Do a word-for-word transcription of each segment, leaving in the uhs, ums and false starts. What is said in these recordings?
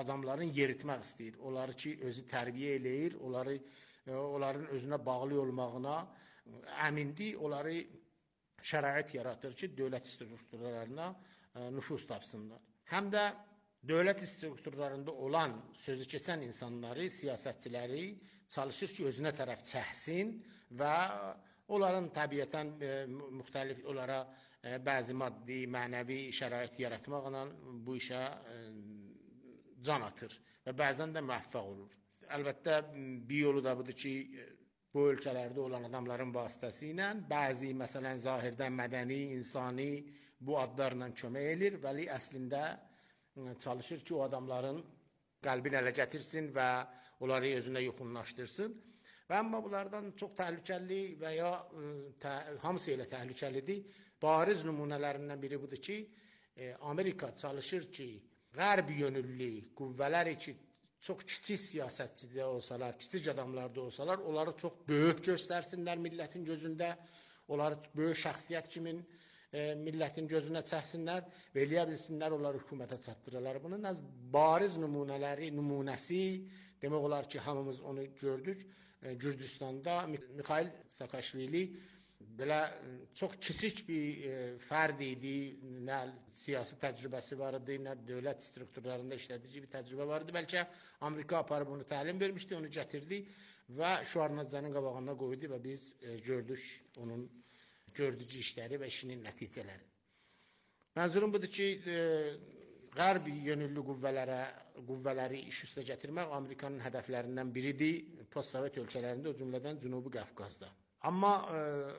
adamların yeritmək istəyir. Onları ki, özü tərbiyə eləyir, onları, onların özünə bağlı olmağına əmindir, onları şərait yaratır ki, dövlət strukturlarına nüfuz tapsınlar. Həm də dövlət strukturlarında olan, sözü keçən insanları, siyasətçiləri çalışır ki, özünə tərəf çəksin və onların təbiətən e, müxtəlif onlara e, bəzi maddi, mənəvi şərait yaratmaqla bu işə e, can atır və bəzən də müvəffəq olur. Əlbəttə, bir yolu da budur ki, bu ölkələrdə olan adamların vasitəsilə bəzi, məsələn, zahirdən mədəni, insani bu adlarla kömək edir, vəli əslində çalışır ki, o adamların qəlbini ələ gətirsin və onları özünə yaxınlaşdırsın. Və amma bunlardan çox təhlükəli və ya tə, hamısı elə təhlükəlidir. Bariz nümunələrindən biri budur ki, e, Amerika çalışır ki, qərb yönüllü qüvvələr ki, çox kiçik siyasətçidə olsalar, kiçik adamlarda olsalar, onları çox böyük göstərsinlər millətin gözündə, onları böyük şəxsiyyət kimin e, millətin gözünə çəksinlər və eləyə bilsinlər, onları hökumətə çatdırırlar. Bunun az bariz nümunələri, nümunəsi, demək olar ki, hamımız onu gördük. E, Gürcüstanda Mikhail Saakashvili belə çox kiçik bir e, fərd idi, nə siyasi təcrübəsi var idi, nə dövlət strukturlarında işlədici bir təcrübə var idi. Bəlkə Amerika aparıb onu təlim vermişdi, onu gətirdi və şüarnacənin qabağına qoydu və biz e, gördük onun gördücü işləri və işinin nəticələri. Mənzurum budur ki, e, qərb yönüllü qüvvələrə, qüvvələri iş üstə gətirmək Amerikanın hədəflərindən biridir postsovet ölkələrində, o cümlədən Cənubi Qafqazda. Amma e,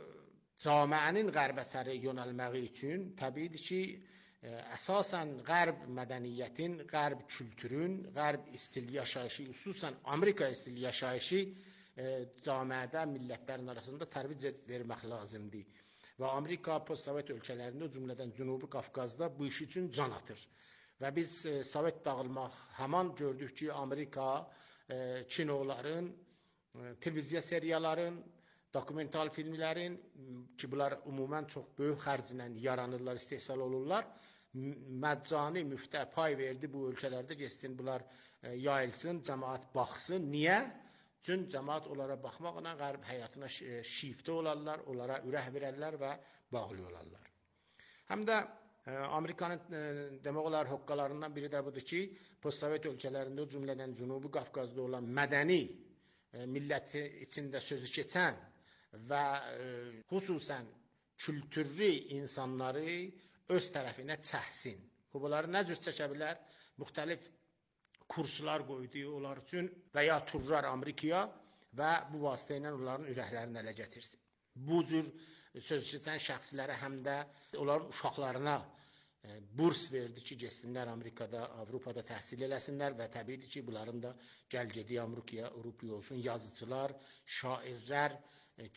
camiənin qərbə sarı yönəlməyi üçün təbiidir ki, e, əsasən qərb mədəniyyətin, qərb kültürün, qərb istil yaşayışı, xüsusən Amerika istil yaşayışı e, camiədə millətlərin arasında tərvic vermək lazımdır. Və Amerika postsovet ölkələrində, o cümlədən Cənubi Qafqazda bu iş üçün can atır. Və biz e, Sovet dağılmaq həman gördük ki, Amerika e, kinoların, e, televiziya seriyaların, dokumental filmlərin ki, bunlar ümumən çox böyük xərclə yaranırlar, istehsal olurlar, məccani müftə pay verdi bu ölkələrdə, geçsin, bunlar e, yayılsın, cəmaat baxsın. Niyə? Çünki cəmaat onlara baxmaqla qərb həyatına şifdə olarlar, onlara ürək verərlər və bağlı olarlar. Həm də e, Amerikanın e, demək olar hoqqalarından biri də budur ki, postsovet ölkələrində, o cümlədən Cənubi Qafqazda olan mədəni e, milləti içində sözü keçən və e, xüsusən kültürlü insanları öz tərəfinə çəksin. Bunları nə cür çəkə bilər? Müxtəlif kurslar qoydu onlar üçün və ya turlar Amerikaya və bu vasitə ilə onların ürəklərini ələ gətirsin. Bu cür söz keçən şəxslərə həm də onların uşaqlarına e, burs verdi ki, getsinlər Amerikada, Avropada təhsil eləsinlər və təbiidir ki, bunların da gəl-gedi Amerikaya, Avropaya olsun, yazıcılar, şairlər e,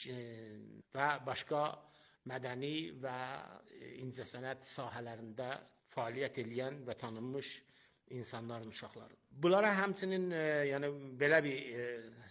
və başqa mədəni və incəsənət sahələrində fəaliyyət edən və tanınmış insanların uşaqları. Bunlara həmçinin e, yəni belə bir e,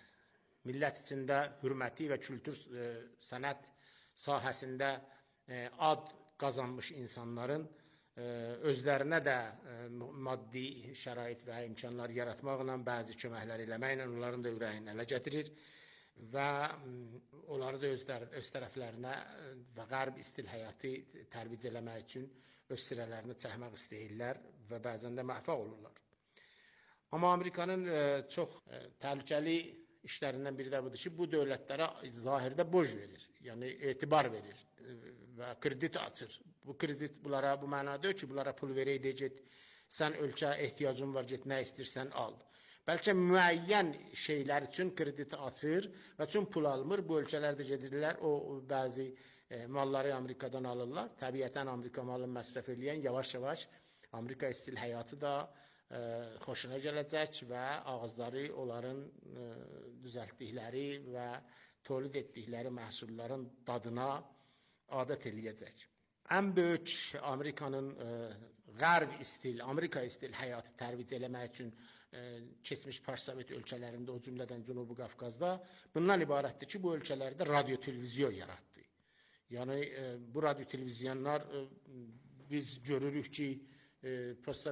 millət içində hörməti və kültür e, sənət sahəsində e, ad qazanmış insanların e, özlərinə də e, maddi şərait və imkanlar yaratmaqla, bəzi köməklər eləməklə onların da ürəyini ələ gətirir və onları da öz, öz tərəflərinə və qərb istil həyatı tərvic eləmək üçün öz sirələrini çəkmək istəyirlər və bəzən də məhvə olurlar. Amma Amerikanın e, çox e, təhlükəli işlərindən biri də budur ki, bu dövlətlərə zahirdə borc verir, yəni etibar verir e, və kredit açır. Bu kredit bunlara bu mənada ki, bunlara pul verək deyəcək, sən ölkə ehtiyacın var, get nə istəyirsən al. Bəlkə müəyyən şeylər üçün kredit açır və üçün pul almır. Bu ölkələrdə gedirlər, o bəzi e, malları Amerikadan alırlar. Təbiətən Amerika malını məsrəf edən yavaş-yavaş Amerika istil həyatı da e, xoşuna gələcək və ağızları onların e, düzəltdikləri və tolid etdikləri məhsulların dadına adət eləyəcək. Ən böyük Amerikanın e, qərb istil, Amerika istil həyatı tərvic eləmək üçün e, keçmiş postsovet ölkələrində, o cümlədən Cənubi Qafqazda bundan ibarətdir ki, bu ölkələrdə radio-televizyon yaratdı. Yəni e, bu radio-televizyonlar e, biz görürük ki, e, postsovet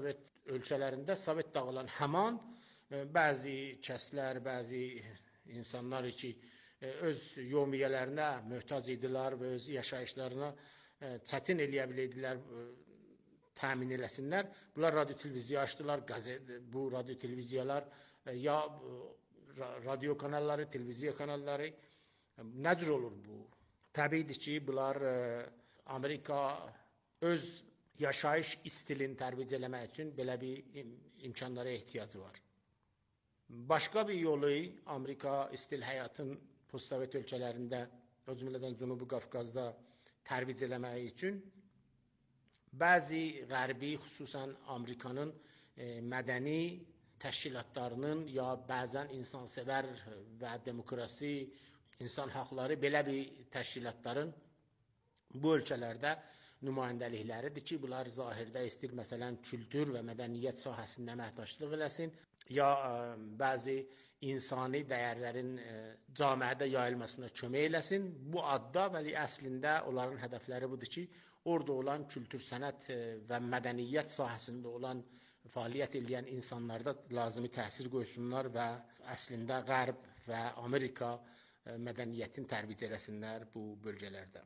ölkələrində Sovet dağılan həman bəzi kəslər, bəzi insanlar ki, öz yevmiyyələrinə möhtac idilər və öz yaşayışlarına çətin eləyə bilədilər, təmin eləsinlər. Bunlar radio televiziya açdılar, qəzet, bu radio televiziyalar ya radio kanalları, televiziya kanalları. Nədir olur bu? Təbiidir ki, bunlar Amerika öz yaşayış istilini tərbiyə eləmək üçün belə bir imkanlara ehtiyacı var. Başqa bir yolu Amerika istil həyatın postsovet ölkələrində, o cümlədən Cənubi Qafqazda tərbiyə eləmək üçün bəzi qərbi, xüsusən Amerikanın mədəni təşkilatlarının ya bəzən insansevər və demokrasi, insan haqları belə bir təşkilatların bu ölkələrdə nümayəndəlikləridir ki, bunlar zahirdə istir, məsələn, kültür və mədəniyyət sahəsində əməkdaşlıq eləsin, ya bəzi insani dəyərlərin camiədə yayılmasına kömək eləsin. Bu adda, bəli, əslində onların hədəfləri budur ki, orada olan kültür, sənət və mədəniyyət sahəsində olan fəaliyyət edən insanlarda lazımi təsir qoysunlar və əslində Qərb və Amerika mədəniyyətin tərbiyə eləsinlər bu bölgələrdə.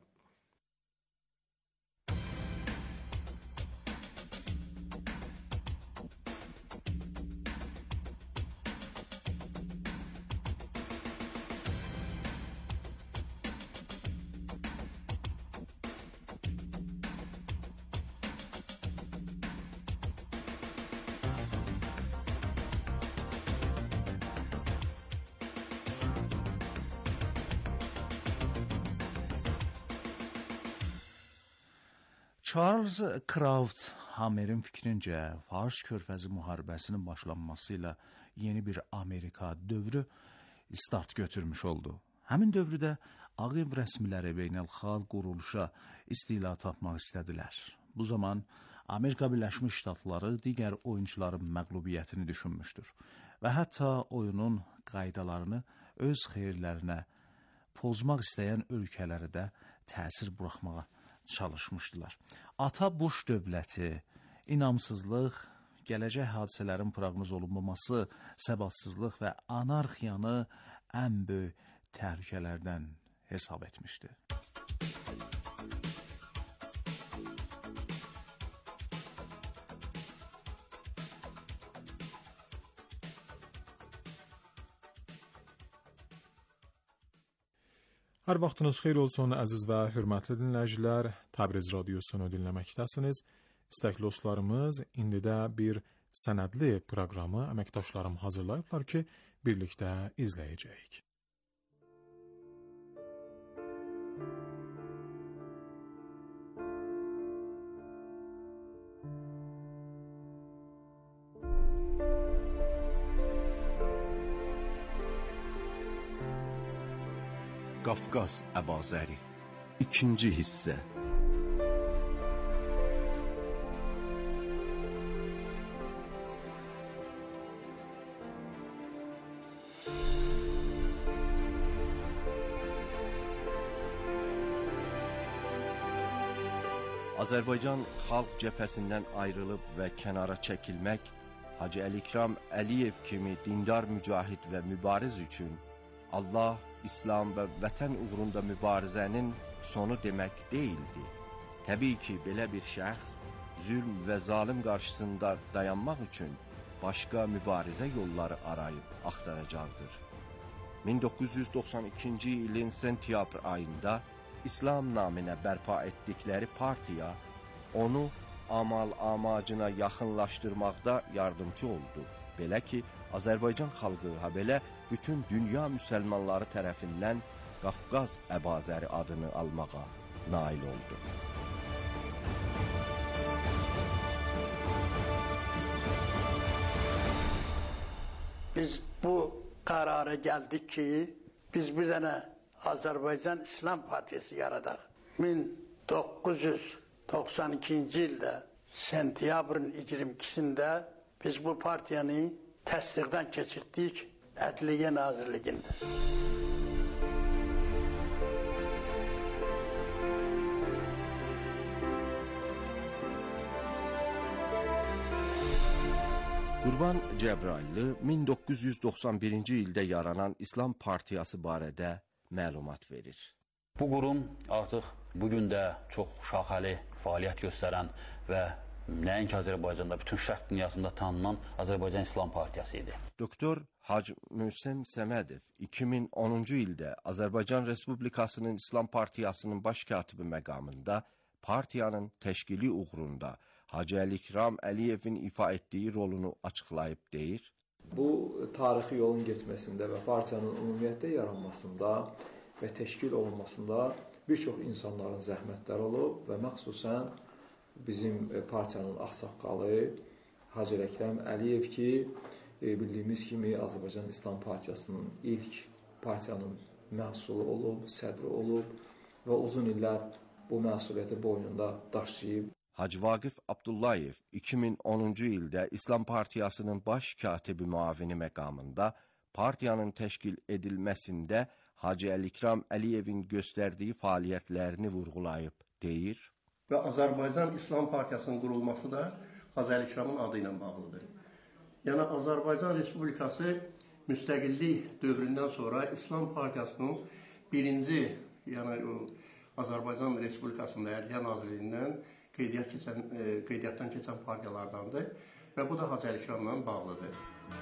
Charles Krauthammerin fikrincə, Fars körfəzi müharibəsinin başlanması ilə yeni bir Amerika dövrü start götürmüş oldu. Həmin dövrdə Ağ Ev rəsmiləri beynəlxalq quruluşa istila tapmaq istədilər. Bu zaman Amerika Birləşmiş Ştatları digər oyuncuların məğlubiyyətini düşünmüşdür və hətta oyunun qaydalarını öz xeyirlərinə pozmaq istəyən ölkələrə də təsir buraxmağa çalışmışdılar. Ata Bush dövləti inamsızlıq, gələcək hadisələrin proqnoz olunmaması, səbatsızlıq və anarxiyanı ən böyük təhlükələrdən hesab etmişdi. Hər vaxtınız xeyir olsun, əziz və hörmətli dinləyicilər. Təbriz radiosunu dinləməkdəsiniz. İstəkli dostlarımız, indi də bir sənədli proqramı əməkdaşlarım hazırlayıblar ki, birlikdə izləyəcəyik. Qafqaz Əbazəri İkinci hissə. Azərbaycan Xalq Cəbhəsindən ayrılıb və kənara çəkilmək Hacı Əlikram Əliyev kimi dindar mücahid və mübariz üçün Allah, İslam və vətən uğrunda mübarizənin sonu demək deyildi. Təbii ki, belə bir şəxs zülm və zalim qarşısında dayanmaq üçün başqa mübarizə yolları arayıb axtaracaqdır. min doqquz yüz doxsan ikinci ilin sentyabr ayında İslam naminə bərpa etdikləri partiya onu amal amacına yaxınlaşdırmaqda yardımcı oldu. Belə ki, Azərbaycan xalqı, habelə bütün dünya müsəlmanları tərəfindən Qafqaz Əbazəri adını almağa nail oldu. Biz bu qərara gəldik ki, biz bir dənə Azərbaycan İslam Partiyası yaradaq. min doqquz yüz doxsan ikinci ildə sentyabrın iyirmi ikisində biz bu partiyanı təsdiqdən keçirdik Ədliyyə Nazirliyində. Qurban Cəbraylı min doqquz yüz doxsan birinci ildə yaranan İslam Partiyası barədə məlumat verir. Bu qurum artıq bugün də çox şaxəli fəaliyyət göstərən və nəinki Azərbaycanda, bütün şərq dünyasında tanınan Azərbaycan İslam Partiyası idi. Doktor Hacı Möhsem Səmədov iki min onuncu ildə Azərbaycan Respublikasının İslam Partiyasının baş katibi məqamında partiyanın təşkili uğrunda Hacı Əlikram Əliyevin ifa etdiyi rolunu açıqlayıb deyir. Bu tarixi yolun getməsində və partiyanın ümumiyyətlə yaranmasında və təşkil olunmasında bir çox insanların zəhmətləri olub və məxsusən bizim partiyanın ağsaqqalı Hacı Əlikram Əliyev ki, bildiyimiz kimi Azərbaycan İslam Partiyasının ilk partiyanın məhsulu olub, sədri olub və uzun illər bu məsuliyyəti boynunda daşıyıb. Hacı Vaqif Abdullayev iki min onuncu ildə İslam Partiyasının baş katibi müavini məqamında partiyanın təşkil edilməsində Hacı Əlikram Əliyevin göstərdiyi fəaliyyətlərini vurğulayıb deyir. Və Azərbaycan İslam Partiyasının qurulması da Hacı Əlikramın adı ilə bağlıdır. Yəni Azərbaycan Respublikası müstəqillik dövründən sonra İslam Partiyasının birinci, yəni o Azərbaycan Respublikasında Ədliyyə Nazirliyindən qeydiyyat keçən, e, qeydiyyatdan keçən partiyalardandır və bu da Hacı Əlikramla bağlıdır.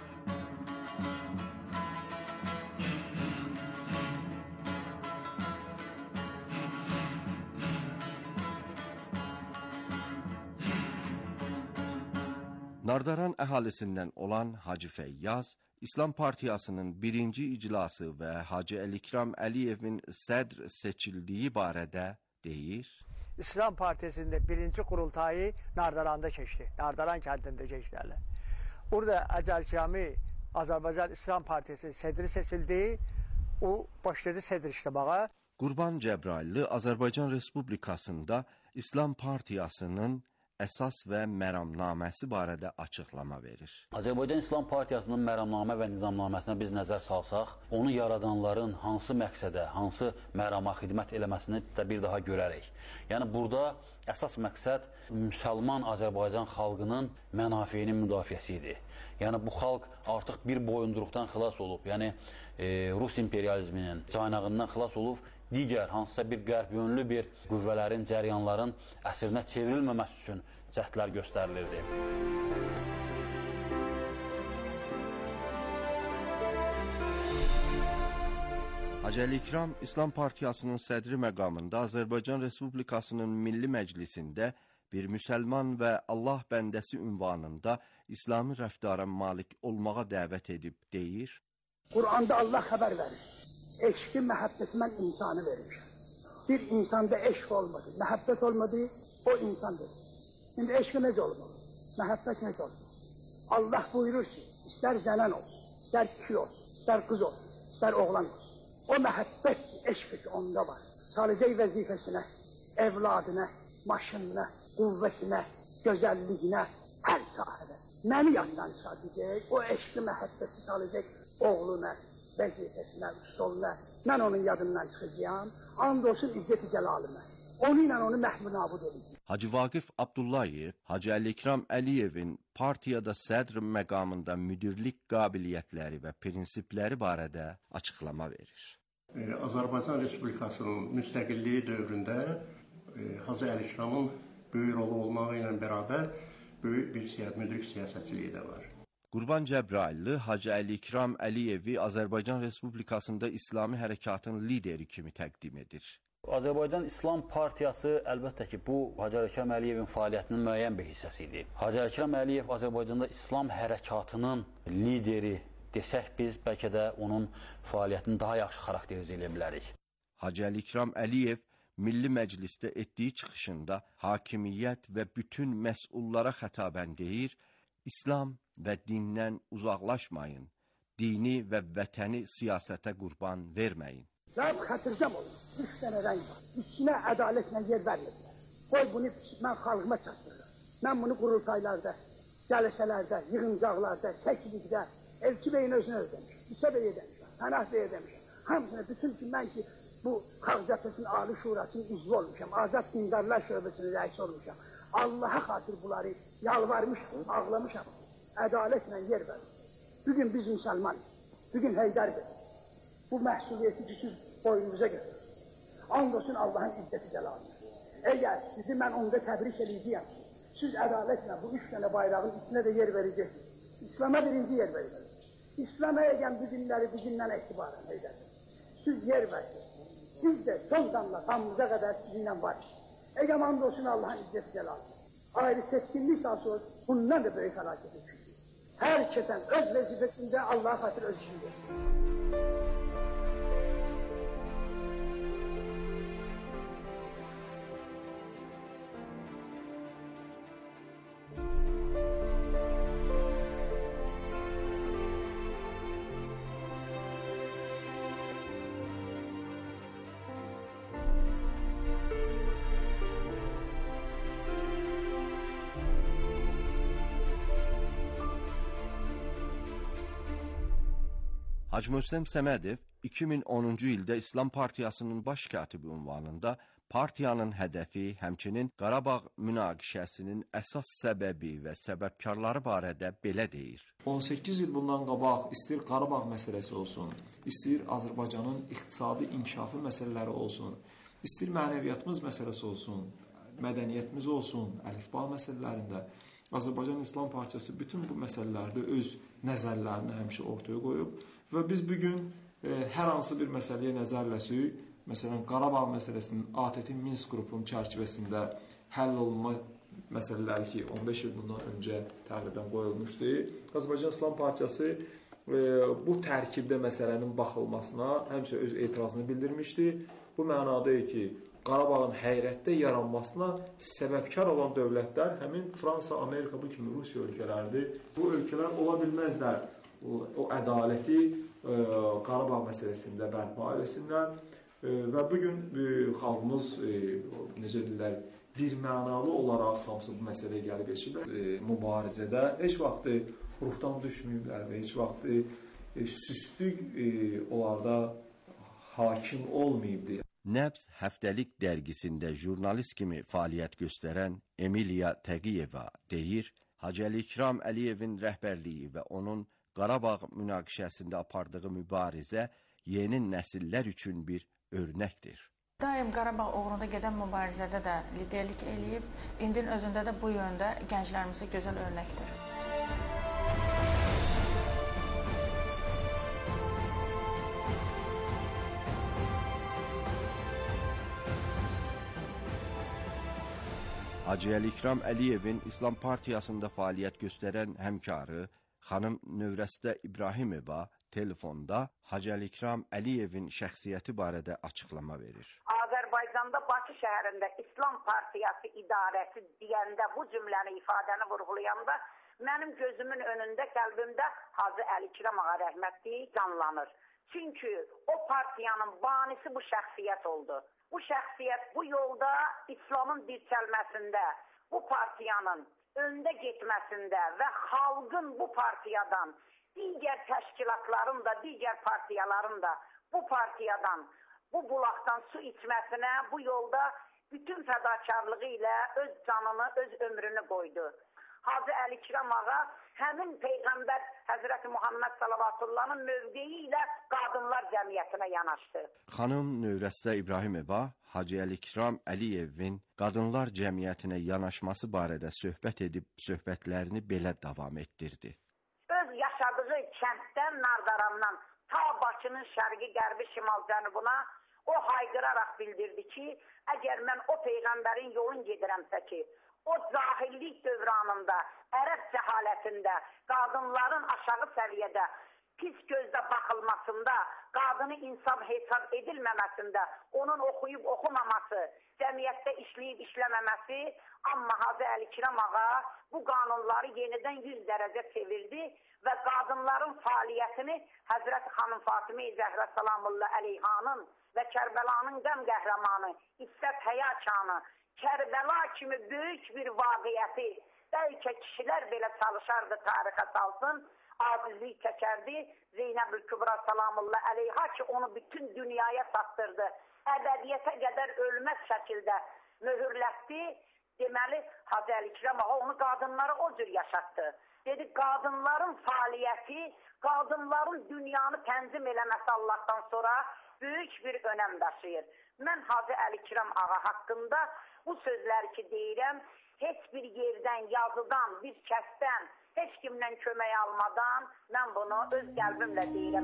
Nardaran əhalisindən olan Hacı Feyyaz, İslam Partiyasının birinci iclası və Hacı Əlikram Əliyevin sədr seçildiyi barədə deyir. İslam Partisi'nin birinci kurultayı Nardaran'da geçti. Nardaran kentinde geçtiler. Burada Hacı Əlikrami Azerbaycan İslam Partisi sedri seçildi. O başladı sedr işlemeye. Qurban Cəbraylı Azərbaycan Respublikasında İslam Partiyasının əsas və məramnaməsi barədə açıqlama verir. Azərbaycan İslam Partiyasının məramnamə və nizamnaməsinə biz nəzər salsaq, onu yaradanların hansı məqsədə, hansı mərama xidmət eləməsini də bir daha görərik. Yəni burada əsas məqsəd müsəlman Azərbaycan xalqının mənafeyinin müdafiəsi idi. Yəni bu xalq artıq bir boyunduruqdan xilas olub, yəni e, Rus imperializminin caynağından xilas olub, digər hansısa bir qərb yönlü bir qüvvələrin, cəryanların əsrinə çevrilməməsi üçün cəhdlər göstərilirdi. Hacı Əlikram İslam Partiyasının sədri məqamında Azərbaycan Respublikasının Milli Məclisində bir müsəlman və Allah bəndəsi ünvanında İslami rəftara malik olmağa dəvət edib deyir. Qur'anda Allah xəbər verir. Eşki, məhəbbəti mən insanı vermişəm. Bir insanda eşk olmadı, məhəbbət olmadı, o insandır. Şimdi eşki necə olmalı? Məhəbbət necə olmalı? Allah buyurur ki, istər zənən olsun, istər kişi olsun, istər qız olsun, istər oğlan olsun. O məhəbbət, eşk ki onda var. Salacaq vəzifəsinə, evladına, maşınına, qüvvəsinə, gözəlliyinə, hər sahədə. Məni yandan sadəcək, o eşki məhəbbəti salacaq oğluna, vəzifəsinə, üstoluna, mən onun yadından çıxacağım, and olsun izzət-i cəlalımə. Onu ilə onu məhmud nabud edəcəm. Hacı Vaqif Abdullayev, Hacı Əlikram Əliyevin partiyada sədr məqamında müdirlik qabiliyyətləri və prinsipləri barədə açıqlama verir. Ee, Azərbaycan Respublikasının müstəqilliyi dövründə e, Hacı Əlikramın böyük rolu olmağı ilə bərabər böyük bir siyasət, müdrik siyasətçiliyi də var. Qurban Cəbraylı Hacı Əlikram Əliyevi Azərbaycan Respublikasında İslami hərəkatın lideri kimi təqdim edir. Azərbaycan İslam Partiyası əlbəttə ki, bu Hacı Əlikram Əliyevin fəaliyyətinin müəyyən bir hissəsi idi. Hacı Əlikram Əliyev Azərbaycanda İslam hərəkatının lideri desək biz, bəlkə də onun fəaliyyətini daha yaxşı xarakterizə edə bilərik. Hacı Əlikram Əliyev Milli Məclisdə etdiyi çıxışında hakimiyyət və bütün məsullara xətabən deyir, İslam və dindən uzaqlaşmayın, dini və vətəni siyasətə qurban verməyin. Zəb xətircəm olun, üç dənə rəng var, içinə ədalətlə yer vermədilər. Qoy bunu mən xalqıma çatdırırım. Mən bunu qurultaylarda, cələsələrdə, yığıncaqlarda, təklikdə, Elçi Beyin özünü ödəmişim, İsə Bey ödəmişim, Pənah Bey ödəmişim. Hamısını, bütün ki, mən ki, bu Xalq Cəbhəsinin Ali Şurasının üzvü olmuşam, Azad Dindarlar Şöbəsinin rəisi olmuşam. Allaha xatir bunları yalvarmışam, ağlamışam. ədalətlə yer verir. Bugün biz müsəlmanız, bugün Heydərdir. Bu məhsuliyyəti ki, siz boynunuza götürür. And olsun Allahın izzəti cəlalına. Əgər sizi mən onda təbrik edəcəyəm, siz ədalətlə bu üç tane bayrağın içine de yer vereceksiniz. İslam'a birinci yer vereceksiniz. İslam'a egen bu günleri bugünden itibaren edersiniz. Siz yer versiniz. Biz de son damla kanımıza kadar sizinle varız. Egen andolsun Allah'ın izzeti celalına. Ayrı seçkinlik sağsı bundan da büyük helaket edilmiş. Herkesten öz vazifesinde Allah'a katır öz işinde. Hacı Mösləm Səmədiv iki min onuncu ildə İslam Partiyasının baş katibi ünvanında partiyanın hədəfi, həmçinin Qarabağ münaqişəsinin əsas səbəbi və səbəbkarları barədə belə deyir. on səkkiz il bundan qabaq istəyir Qarabağ məsələsi olsun, istəyir Azərbaycanın iqtisadi inkişafı məsələləri olsun, istəyir mənəviyyatımız məsələsi olsun, mədəniyyətimiz olsun, əlifba məsələlərində Azərbaycan İslam Partiyası bütün bu məsələlərdə öz nəzərlərini həmişə ortaya qoyub və biz bugün e, hər hansı bir məsələyə nəzərləsək, məsələn Qarabağ məsələsinin A T T Minsk qrupunun çərçivəsində həll olunma məsələləri ki on beş il bundan öncə təqribən qoyulmuşdu. Azərbaycan İslam Partiyası e, bu tərkibdə məsələnin baxılmasına həmişə öz etirazını bildirmişdi. Bu mənada ki, Qarabağın həyrətdə yaranmasına səbəbkar olan dövlətlər həmin Fransa, Amerika, bu kimi Rusiya ölkələridir. Bu ölkələr ola bilməzlər. O, o ədaləti e, Qarabağ məsələsində bərpa etsinlər e, və bugün e, xalqımız e, necə deyirlər, bir mənalı olaraq hamısı bu məsələyə gəlib geçiblər. E, mübarizədə heç vaxt ruhdan düşməyiblər və heç vaxt e, süstlük e, onlarda hakim olmayıbdır. Nəbz həftəlik dərgisində jurnalist kimi fəaliyyət göstərən Emiliya Təqiyeva deyir, Hacı Əlikram Əliyevin rəhbərliyi və onun Qarabağ münaqişəsində apardığı mübarizə yeni nəsillər üçün bir örnəkdir. Daim Qarabağ uğrunda gedən mübarizədə də liderlik eləyib, indinin özündə də bu yöndə gənclərimizə gözəl örnəkdir. Hacı Əlikram Əliyevin İslam Partiyasında fəaliyyət göstərən həmkarı xanım Növrəstə İbrahimova telefonda Hacı Əlikram Əliyevin şəxsiyyəti barədə açıqlama verir. Azərbaycanda Bakı şəhərində İslam Partiyası idarəsi deyəndə, bu cümləni, ifadəni vurğulayanda mənim gözümün önündə, qəlbimdə Hacı Əlikram ağa rəhmətli canlanır. Çünki o partiyanın banisi bu şəxsiyyət oldu. Bu şəxsiyyət bu yolda İslamın dirçəlməsində, bu partiyanın öndə getməsində və xalqın bu partiyadan, digər təşkilatların da, digər partiyaların da bu partiyadan, bu bulaqdan su içməsinə bu yolda bütün fədakarlığı ilə öz canını, öz ömrünü qoydu. Hacı Əlikram ağa həmin Peyğəmbər Həzrəti Muhammed Salavatullah'ın mövqeyi ilə qadınlar cəmiyyətinə yanaşdı. Xanım Növrəstə İbrahimova Hacı Əlikram Əliyevin qadınlar cəmiyyətinə yanaşması barədə söhbət edib söhbətlərini belə davam etdirdi. Öz yaşadığı kənddən, Nardarandan ta Bakının şərqi, qərbi, şimal, cənubuna o hayqıraraq bildirdi ki, əgər mən o Peyğəmbərin yolun gedirəmsə ki, o cahillik dövranında, ərəb cəhalətində, qadınların aşağı səviyyədə, pis gözdə baxılmasında, qadını insan hesab edilməməsində, onun oxuyub oxumaması, cəmiyyətdə işləyib işləməməsi, amma Hacı Əlikram ağa bu qanunları yenidən yüz dərəcə çevirdi və qadınların fəaliyyətini Həzrət Xanım Fatimə-i Zəhra Salamullah Əleyhanın və Kərbəlanın qəm qəhrəmanı, İssət Həyakanı, Kərbəla kimi böyük bir vaqiyyəti, bəlkə kişilər belə çalışardı tarixə salsın, acizlik çəkərdi, Zeynəb-ül Kübra Salamullah Əleyha ki, onu bütün dünyaya satdırdı, əbədiyyətə qədər ölməz şəkildə möhürlətdi, Deməli, Hacı Əlikram ağa onu qadınlara o cür yaşatdı. Dedi, qadınların fəaliyyəti, qadınların dünyanı tənzim eləməsi Allahdan sonra böyük bir önəm daşıyır. Mən Hacı Əlikram ağa haqqında bu sözləri ki deyirəm, heç bir yerdən, yazıdan, bir kəsdən, heç kimdən kömək almadan mən bunu öz qəlbimlə deyirəm.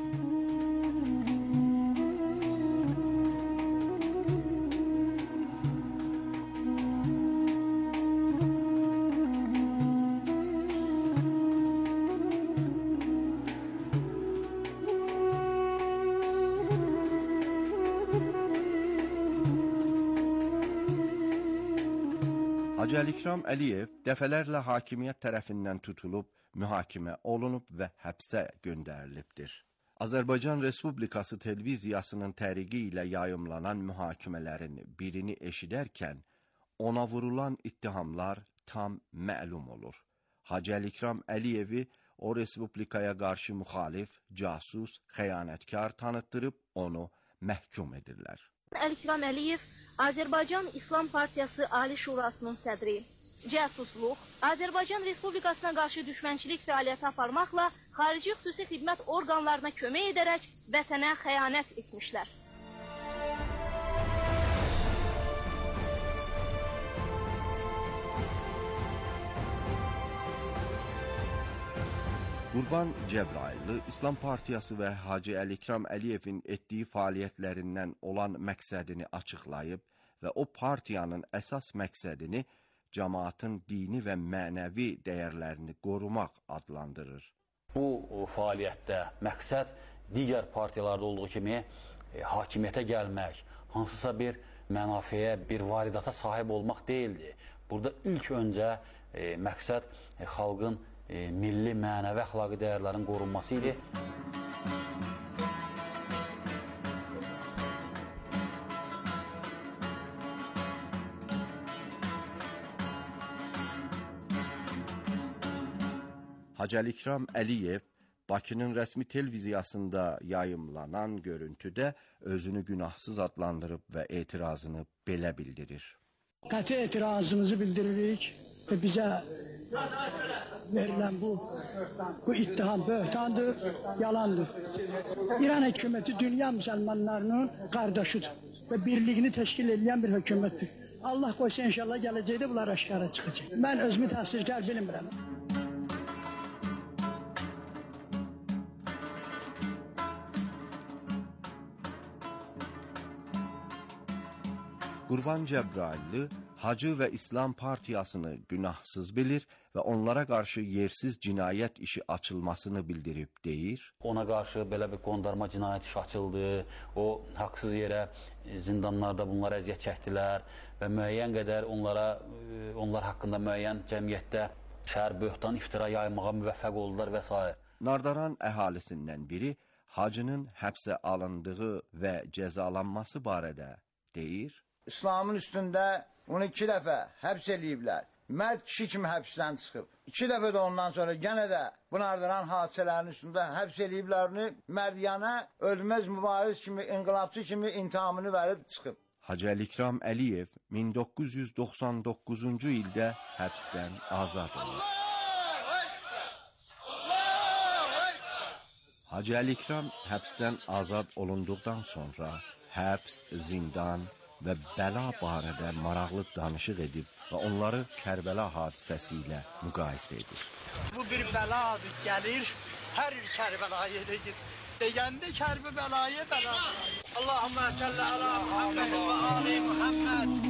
Hacı Əlikram Əliyev dəfələrlə hakimiyyət tərəfindən tutulub, mühakimə olunub və həbsə göndərilibdir. Azərbaycan Respublikası televiziyasının təriqi ilə yayımlanan mühakimələrin birini eşidərkən ona vurulan ittihamlar tam məlum olur. Hacı Əlikram Əliyevi o respublikaya qarşı müxalif, casus, xəyanətkar tanıtdırıb onu məhkum edirlər. Əlikram Əliyev Azərbaycan İslam Partiyası Ali Şurasının sədri, cəsusluq, Azərbaycan Respublikasına qarşı düşmənçilik fəaliyyəti aparmaqla xarici xüsusi xidmət orqanlarına kömək edərək vətənə xəyanət etmişlər. Qurban Cəbraylı İslam Partiyası və Hacı Əlikram Əliyevin etdiyi fəaliyyətlərindən olan məqsədini açıqlayıb və o partiyanın əsas məqsədini cəmaatın dini və mənəvi dəyərlərini qorumaq adlandırır. Bu fəaliyyətdə məqsəd digər partiyalarda olduğu kimi e, hakimiyyətə gəlmək, hansısa bir mənafəyə, bir varidata sahib olmaq deyildi. Burada ilk öncə e, məqsəd e, xalqın E, milli, mənəvi, əxlaqi dəyərlərin qorunması idi. Hacı Əlikram Əliyev Bakının rəsmi televiziyasında yayımlanan görüntüdə özünü günahsız adlandırıb və etirazını belə bildirir. Qəti etirazımızı bildiririk və bizə verilen bu bu ittiham böhtandır, yalandır. İran hükümeti dünya Müslümanlarının kardeşidir ve birliğini teşkil eden bir hükümettir. Allah koysa inşallah geleceğde bunlar aşkara çıkacak. Ben özümü təsirkar bilmirəm. Qurban Cəbraylı Hacı və İslam Partiyasını günahsız bilir və onlara qarşı yersiz cinayət işi açılmasını bildirib deyir. Ona qarşı belə bir qondarma cinayət işi açıldı, o haqsız yerə zindanlarda bunlara əziyyət çəkdilər və müəyyən qədər onlara, onlar haqqında müəyyən cəmiyyətdə şər, böhtan, iftira yaymağa müvəffəq oldular və s. Nardaran əhalisindən biri Hacının həbsə alındığı və cəzalanması barədə deyir. İslamın üstündə onu iki dəfə həbs eləyiblər. Mərd kişi kimi həbsdən çıxıb. İki dəfə də ondan sonra gənə də bu nardıran hadisələrin üstündə həbs eləyiblərini mərdiyana ölməz mübariz kimi, inqilabçı kimi intihamını verib çıxıb. Hacı Əlikram Əliyev min doqquz yüz doxsan doqquzuncu ildə həbsdən azad olur. Hacı Əlikram həbsdən azad olunduqdan sonra həbs, zindan və bəla barədə maraqlı danışıq edib və onları Kərbəla hadisəsi ilə müqayisə edir. Bu bir bəladır, gəlir, hər il Kərbəlaya edir. Deyəndə Kərbəlaya bəla. Allahümmə səllə alə Muhammed və ali Muhammed.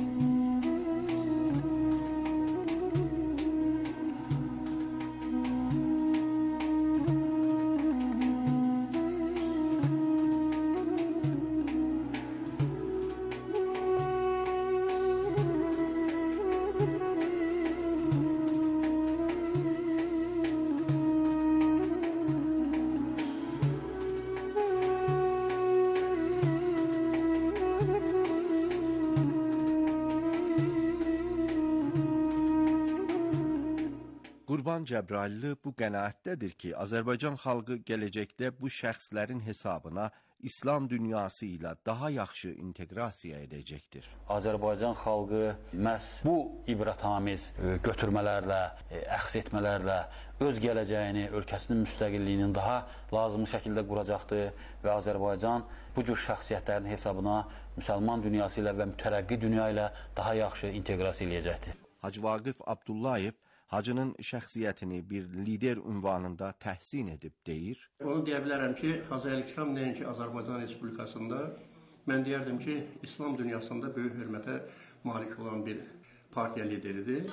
Qurban Cəbraylı bu qənaətdədir ki, Azərbaycan xalqı gələcəkdə bu şəxslərin hesabına İslam dünyası ilə daha yaxşı inteqrasiya edəcəkdir. Azərbaycan xalqı məhz bu ibrətamiz götürmələrlə, əxs etmələrlə öz gələcəyini, ölkəsinin müstəqilliyinin daha lazımlı şəkildə quracaqdır və Azərbaycan bu cür şəxsiyyətlərin hesabına müsəlman dünyası ilə və mütərəqqi dünya ilə daha yaxşı inteqrasiya edəcəkdir. Hacı Vaqif Abdullayev Hacının şəxsiyyətini bir lider ünvanında təhsin edib deyir. Onu deyə bilərəm ki, Hacı Əlikram nəinki Azərbaycan Respublikasında, mən deyərdim ki, İslam dünyasında böyük hörmətə malik olan bir partiya lideridir.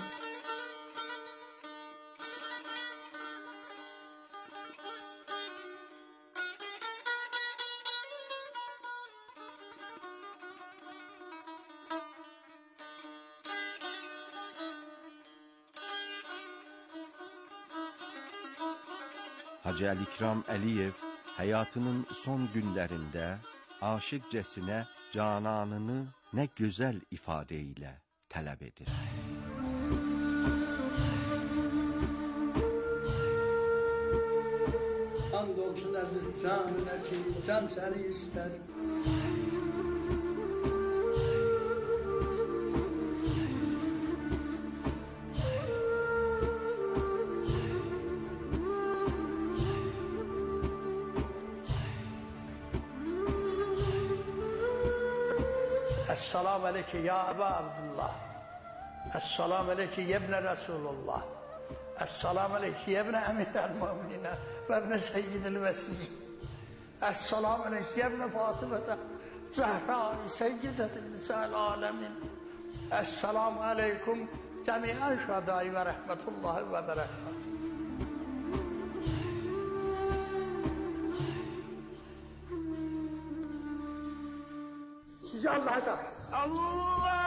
Hacı Əlikram Əliyev həyatının son günlərində aşiqcəsinə cananını nə gözəl ifadə ilə tələb edir. And olsun əziz canına ki, can səni istər. Esselamu aleyke ya Ebu Abdullah. Esselamu aleyke yebne Resulullah. Esselamu aleyke yebne Emirel Mu'minine ve ebne Seyyidil Vesih. Esselamu aleyke yebne Fatımete Zehra-i Seyyidetil Nisa'l Alemin. Esselamu aleykum cemiyen şuhadai ve rahmetullahi ve berekatuhu. Sizi Allah'a da. Allah!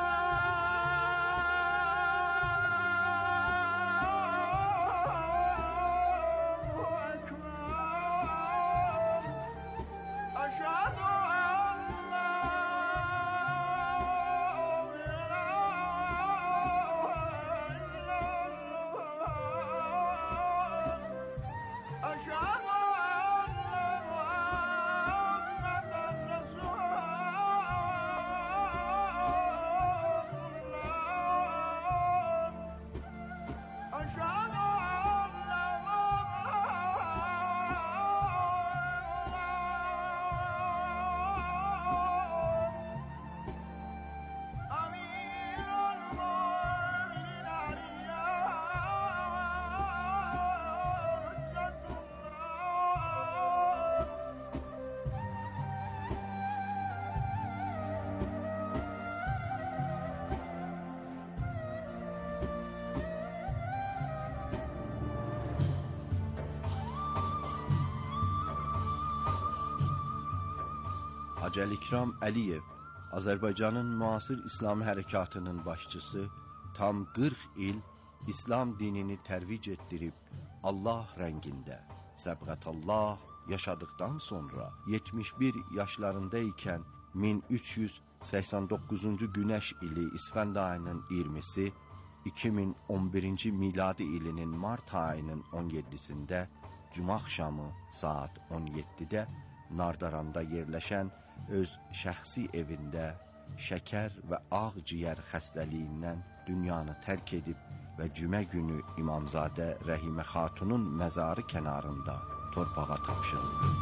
Hacı Əlikram Əliyev, Azərbaycanın müasir İslami hərəkatının başçısı, tam qırx il İslam dinini tərvic etdirib Allah rəngində, səbğətəllah yaşadıqdan sonra yetmiş bir yaşlarında ikən min üç yüz səksən doqquzuncu günəş ili İsfənd ayının iyirmisi, iki min on birinci miladi ilinin mart ayının on yeddisində Cuma axşamı saat on yeddidə Nardaranda yerləşən öz şəxsi evində şəkər və ağciyər xəstəliyindən dünyanı tərk edib və cümə günü İmamzadə Rəhimə Xatunun məzarı kənarında torpağa tapşırıldı.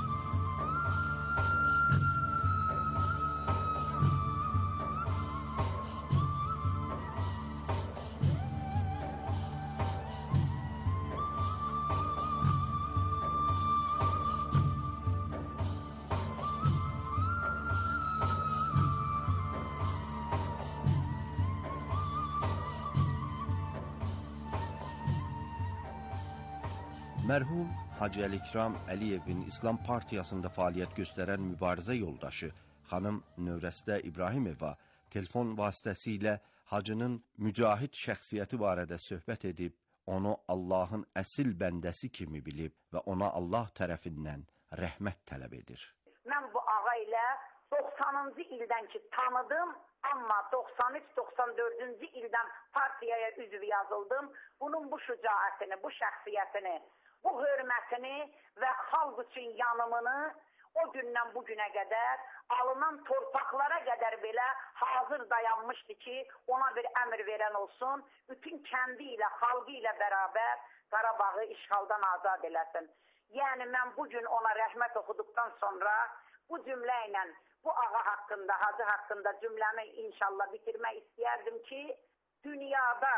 Mərhum Hacı Əlikram Əliyevin İslam Partiyasında fəaliyyət göstərən mübarizə yoldaşı xanım Növrəstə İbrahimova telefon vasitəsilə Hacının mücahid şəxsiyyəti barədə söhbət edib, onu Allahın əsil bəndəsi kimi bilib və ona Allah tərəfindən rəhmət tələb edir. Mən bu ağa ilə doxsanıncı ildən ki tanıdım, amma doxsan üç doxsan dördüncü ildən partiyaya üzv yazıldım. Bunun bu şücaətini, bu şəxsiyyətini, bu hörmətini və xalq üçün yanımını o gündən bu günə qədər alınan torpaqlara qədər belə hazır dayanmışdı ki, ona bir əmr verən olsun, bütün kəndi ilə, xalqı ilə bərabər Qarabağı işğaldan azad eləsin. Yəni, mən bugün ona rəhmət oxuduqdan sonra bu cümlə ilə, bu ağa haqqında, hacı haqqında cümləmi inşallah bitirmək istəyərdim ki, dünyada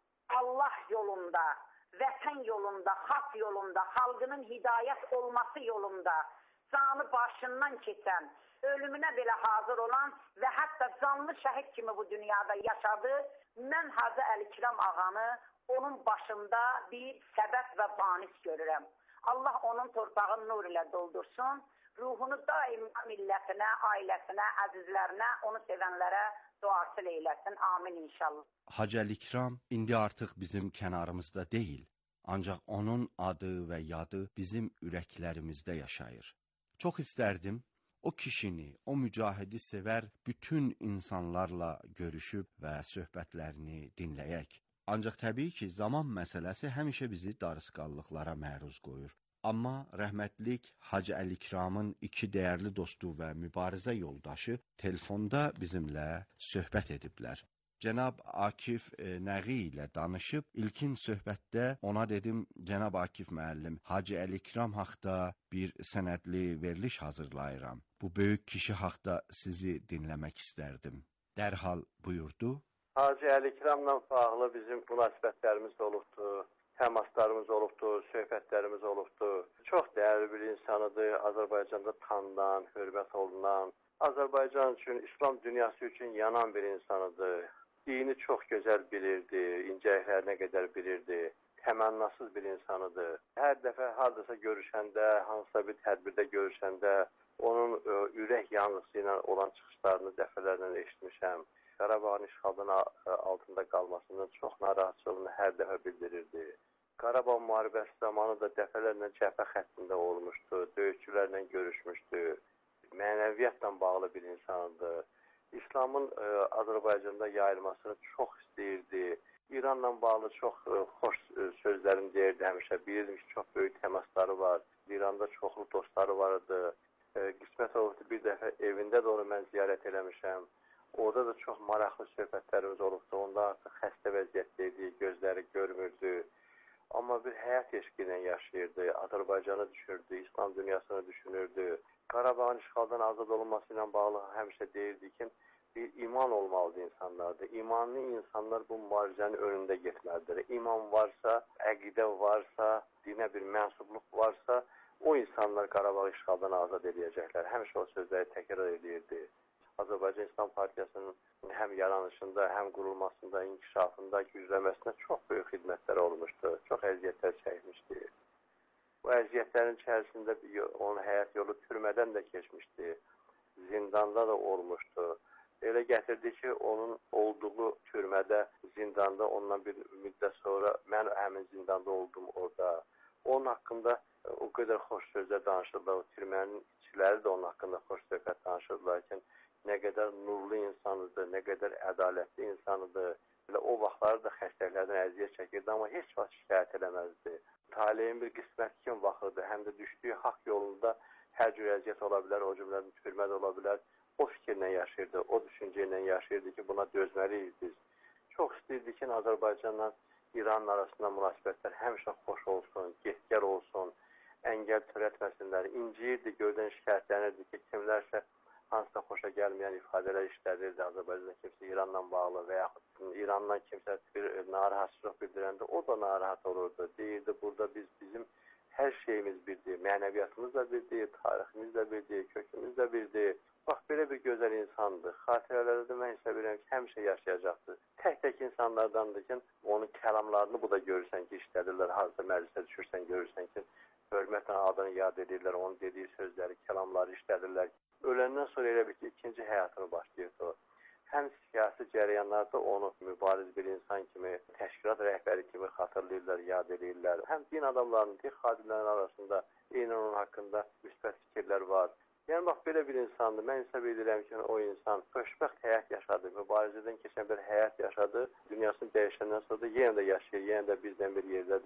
Allah yolunda, vətən yolunda, xalq yolunda, xalqının hidayət olması yolunda canı başından keçən, ölümünə belə hazır olan və hətta canlı şəhid kimi bu dünyada yaşadı. Mən Hacı Əlikram ağanı onun başında bir səbəb və banis görürəm. Allah onun torpağını nur ilə doldursun, ruhunu daima millətinə, ailəsinə, əzizlərinə, onu sevənlərə duasıl eyləsin. Amin inşallah. Hacı Əlikram indi artıq bizim kənarımızda deyil, ancaq onun adı və yadı bizim ürəklərimizdə yaşayır. Çox istərdim o kişini, o mücahidi sevər bütün insanlarla görüşüb və söhbətlərini dinləyək. Ancaq təbii ki, zaman məsələsi həmişə bizi darısqallıqlara məruz qoyur. Amma rəhmətlik Hacı Əlikramın iki dəyərli dostu və mübarizə yoldaşı telefonda bizimlə söhbət ediblər. Cənab Akif e, Nəği ilə danışıb, ilkin söhbətdə ona dedim, Cənab Akif müəllim, Hacı Əlikram haqda bir sənədli veriliş hazırlayıram. Bu böyük kişi haqda sizi dinləmək istərdim. Dərhal buyurdu. Hacı Əlikramla bağlı bizim münasibətlərimiz olubdur, təmaslarımız olubdur, söhbətlərimiz olubdur. Çox dəyərli bir insanıdır, Azərbaycanda tanınan, hörmət olunan, Azərbaycan üçün, İslam dünyası üçün yanan bir insanıdır. Dini çox gözəl bilirdi, incəliklərinə qədər bilirdi, təmənnasız bir insanıdır. Hər dəfə hardasa görüşəndə, hansısa bir tədbirdə görüşəndə onun ə, ürək yanğısı ilə olan çıxışlarını dəfələrlə eşitmişəm. Qarabağın işğaldan altında qalmasının çox narahatçılığını hər dəfə bildirirdi. Qarabağ müharibəsi zamanı da dəfələrlə cəbhə xəttində olmuşdu, döyüşçülərlə görüşmüşdü, mənəviyyatla bağlı bir insandır. İslamın ə, Azərbaycanda yayılmasını çox istəyirdi. İranla bağlı çox ə, xoş ə, sözlərini deyirdi həmişə. Bilirdim ki, çox böyük təmasları var. İranda çoxlu dostları vardı. Ə, qismət olubdu, bir dəfə evində də onu mən ziyarət eləmişəm. Orada da çox maraqlı söhbətlərimiz olubdu. Onda artıq xəstə vəziyyətdəydi, gözləri görmürdü. Amma bir həyat eşqi ilə yaşayırdı. Azərbaycanı düşünürdü, İslam dünyasını düşünürdü. Qarabağın işğaldan azad olunması ilə bağlı həmişə deyirdi ki, bir iman olmalıdır insanlarda. İmanlı insanlar bu mübarizənin önündə getməlidir. İman varsa, əqidə varsa, dinə bir mənsubluq varsa, o insanlar Qarabağ işğaldan azad edəcəklər. Həmişə o sözləri təkrar edirdi. Azərbaycan İslam Partiyasının həm yaranışında, həm qurulmasında, inkişafında, gücləməsində çox böyük xidmətlər olmuşdu. Çox əziyyətlər çəkmişdi. Bu əziyyətlərin içərisində onun həyat yolu türmədən də keçmişdi. Zindanda da olmuşdu. Elə gətirdi ki, onun olduğu türmədə, zindanda ondan bir müddət sonra mən həmin zindanda oldum orada. Onun haqqında o qədər xoş sözlər danışırlar. O türmənin içiləri də onun haqqında xoş söhbət danışırlar ki, nə qədər nurlu insanıdır, nə qədər ədalətli insanıdır. Elə o vaxtları da xəstəliklərdən əziyyət çəkirdi, amma heç vaxt şikayət eləməzdi. Taleyin bir qismət kim vaxtıdır, həm də düşdüyü haqq yolunda hər cür əziyyət ola bilər, o cümlədən türmədə ola bilər. O fikirlə yaşayırdı, o düşüncə ilə yaşayırdı ki, buna dözməliyik biz. Çox istəyirdi ki, Azərbaycanla İranın arasında münasibətlər həmişə xoş olsun, getgər olsun, əngəl törətməsinlər. İnciyirdi, göydən şikayətlənirdi ki, kimlərsə hansısa xoşa gəlməyən ifadələr işlədirdi Azərbaycanda, kimsə İranla bağlı və yaxud İrandan kimsə bir narahatçılıq bildirəndə o da narahat olurdu. Deyirdi, burada biz bizim hər şeyimiz birdir, mənəviyyatımız da birdir, tariximiz də birdir, kökümüz də birdir. Bax, belə bir gözəl insandır. Xatirələrdə mən isə bilirəm ki, həmişə yaşayacaqdır. Tək-tək insanlardandır ki, onun kəlamlarını bu da görürsən ki, işlədirlər, harca məclisə düşürsən, görürsən ki, hörmətlə adını yad edirlər, onun dediyi sözləri, kəlamları işlədirlər. Öləndən sonra elə bir ki, ikinci həyatını başlayırdı o. Həm siyasi cərəyanlarda onu mübariz bir insan kimi, təşkilat rəhbəri kimi xatırlayırlar, yad edirlər. Həm din adamlarının, din xadimlərinin arasında eyni onun haqqında müsbət fikirlər var. Yəni, bax, belə bir insandır. Mən hesab edirəm ki, o insan xoşbəxt həyat yaşadı, mübarizədən keçən bir həyat yaşadı. Dünyasını dəyişəndən sonra da yenə də yaşayır, yenə də bizdən bir yerdədir.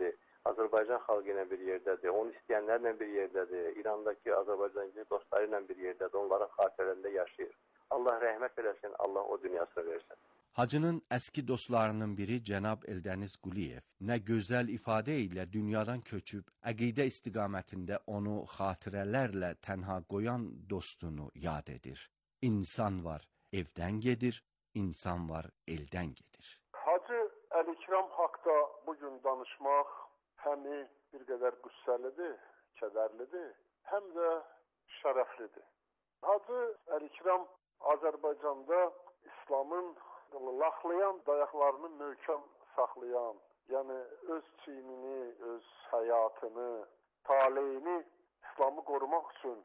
Azərbaycan xalqı ilə bir yerdədir, onu istəyənlərlə bir yerdədir, İrandakı Azərbaycanlı dostları ilə bir yerdədir, onların xatirələrində yaşayır. Allah rəhmət eləsin, Allah o dünyasını versin. Hacının əski dostlarının biri cənab Eldəniz Quliyev nə gözəl ifadə ilə dünyadan köçüb əqidə istiqamətində onu xatirələrlə tənha qoyan dostunu yad edir. İnsan var, evdən gedir, insan var, eldən gedir. Hacı Əlikram haqda bugün danışmaq həmi bir qədər qüssəlidir, kədərlidir, həm də şərəflidir. Hacı Əlikram Azərbaycanda İslamın laxlayan, dayaqlarını möhkəm saxlayan, yəni öz çiynini, öz həyatını, taleyini İslamı qorumaq üçün